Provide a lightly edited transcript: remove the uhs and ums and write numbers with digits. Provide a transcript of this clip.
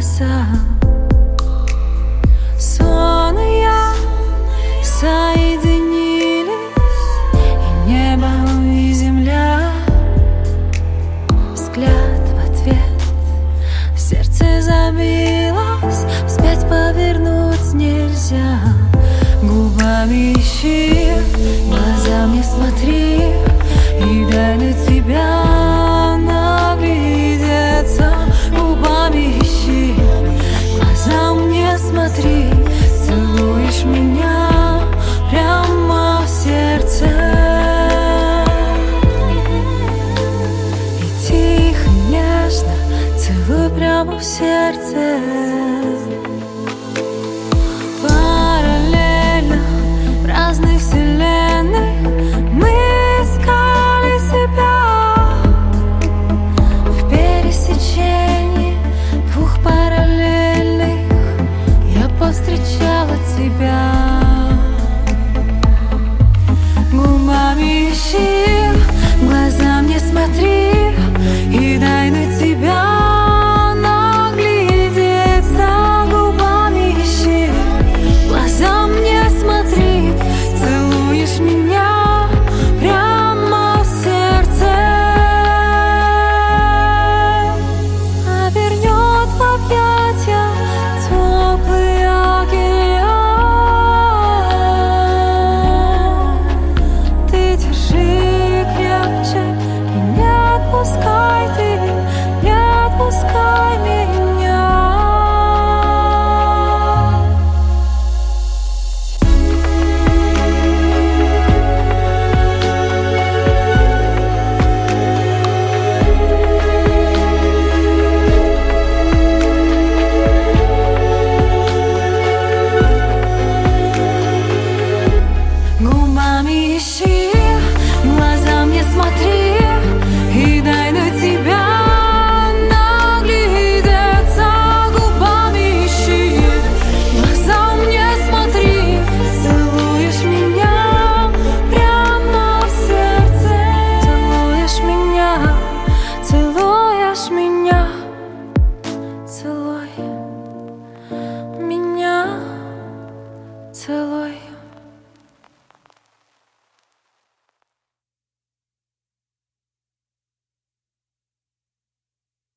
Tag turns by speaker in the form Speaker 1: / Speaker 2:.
Speaker 1: глаза. Сон и я соединились, и небо, и земля. Взгляд в ответ, сердце забилось, вспять повернуть нельзя. Губами ищи, глаза мне смотри, и дай на тебя наглядеться. Губами ищи, глаза мне смотри, целуешь меня прямо в сердце. И тихо, нежно целуй прямо в сердце. Параллельно в разных вселенных мы искали себя. В пересечении двух параллельных я повстречала тебя. Губами ищи, глаза мне смотри, и дай на тебя наглядеться. Губами ищи, глаза мне смотри, целуешь меня прямо в сердце. А вернет в объятия теплый океан. Ты держи крепче и не отпускай, ты не отпускай меня. Губами ищи, глаза мне смотри, и дай на тебя наглядеться. Губами ищи, глаза мне смотри, целуешь меня прямо в сердце. Целуешь меня, целуешь меня, целуй меня, целуй.